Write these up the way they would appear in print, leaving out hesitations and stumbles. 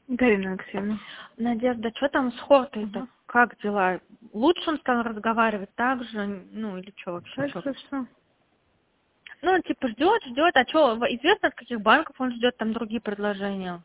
Галина Алексеевна. Надежда, что там с Хортой-то? Угу. Как дела? Лучше он стал разговаривать так же? Ну, или что вообще? Чё? Хорошо. Ну, типа, ждет, а что, известно, от каких банков он ждет там другие предложения?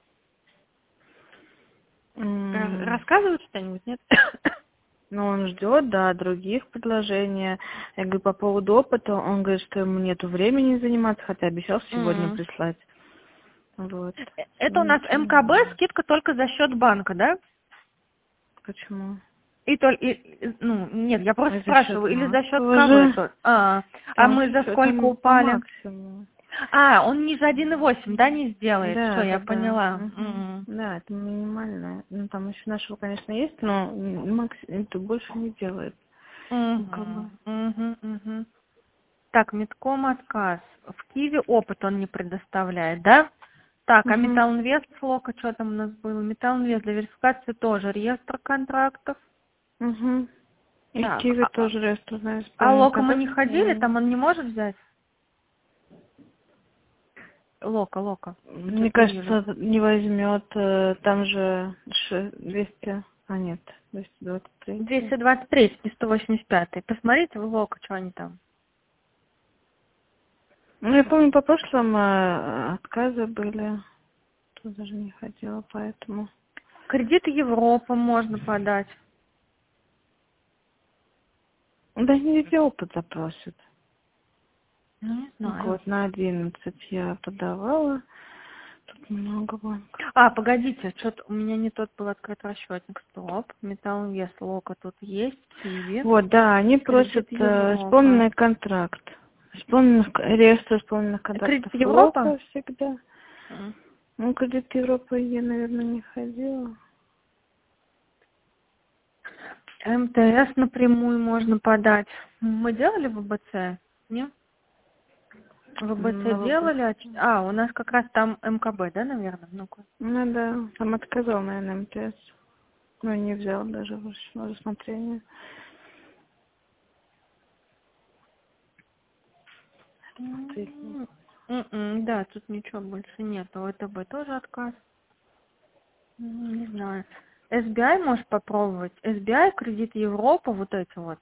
Рассказывают что-нибудь, нет? Ну, он ждет, да, других предложений. Я говорю, по поводу опыта, он говорит, что ему нету времени заниматься, хотя обещал сегодня прислать. Вот. Это у нас МКБ, скидка только за счет банка, да? Почему? Ну, нет, я просто За спрашиваю, счет или за счет Максового кого? А мы за сколько там по упали? максимуму. Он ниже 1,8, да, не сделает? Все, я поняла. Угу. Да, это минимальное. Ну, там еще нашего, конечно, есть, но это больше не делает. Угу. Так, Метком отказ. В Киеве опыт он не предоставляет, да? Так, а Металлинвест, Лока, что там у нас было? Металлинвест для верификации тоже реестр контрактов. Угу. И в Так, Киеве тоже реестр, знаешь. а Лока мы не ходили, там он не может взять? Лока. Мне кажется, не возьмет. Там же 200. А нет, 223. 223, не 185. Посмотрите в Лока, что они там. Ну, я помню, по прошлым отказы были. Тут даже не ходила, поэтому. Кредиты Европа можно подать. Да не везде опыт запросят. Ну, не знаю. Вот на 11 я подавала. Тут много банков. Погодите, что-то у меня не тот был открыт расчетник. Стоп. Металлинвест, Лока тут есть, Киви. Вот, да, они просят исполненный контракт. Реестр исполненных контрактов. Кредит Европа? Лока всегда. Ну, кредит Европы я, наверное, не ходила. МТС напрямую можно подать. Мы делали ВБЦ? Нет? ВБЦ делали? У нас как раз там МКБ, да, наверное? Ну-ка. Ну да, там отказал, наверное, МТС. Ну, не взял даже на рассмотрение. Да, тут ничего больше нет. ВТБ тоже отказ. Не знаю. SBI можешь попробовать. SBI, кредит Европа, вот эти вот.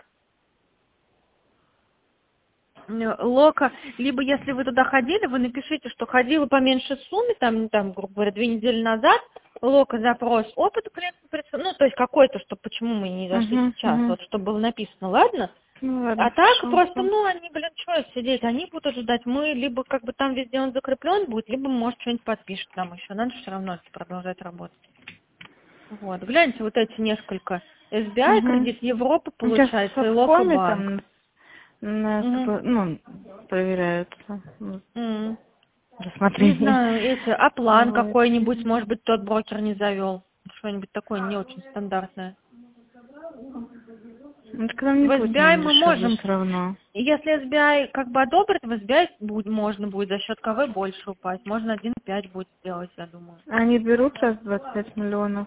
Лока, либо если вы туда ходили, вы напишите, что ходила по меньшей сумме, там, грубо говоря, 2 недели назад, Лока запрос опыта клиента, ну, то есть какой-то, что почему мы не зашли сейчас, вот, чтобы было написано, ладно? Ну, ладно, А так хорошо. просто, они, что сидеть, они будут ждать, мы либо как бы там везде он закреплен будет, либо, может, что-нибудь подпишет нам еще, надо все равно продолжать работать. Вот, гляньте, вот эти несколько. SBI, кредит Европы, получается, и Лока банк. Проверяются. Не знаю, план какой-нибудь, может быть, тот брокер не завел. Что-нибудь такое не очень стандартное. В SBI мы можем все равно. Если SBI как бы одобрит, в SBI можно будет за счет КВ больше упасть. Можно 1,5 будет сделать, я думаю. Они берут сейчас 25 миллионов.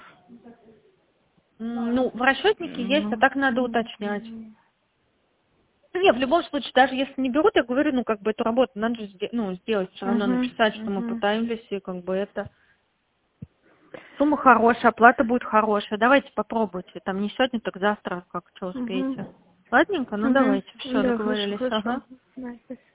В расчетнике есть, а так надо уточнять. Нет, в любом случае, даже если не берут, я говорю, эту работу надо же сделать, все равно написать, что мы пытаемся, и это... Сумма хорошая, оплата будет хорошая. Давайте попробуйте. Там не сегодня, так завтра, как что успеете. Ладненько? Давайте. Все, договорились. Хорошо.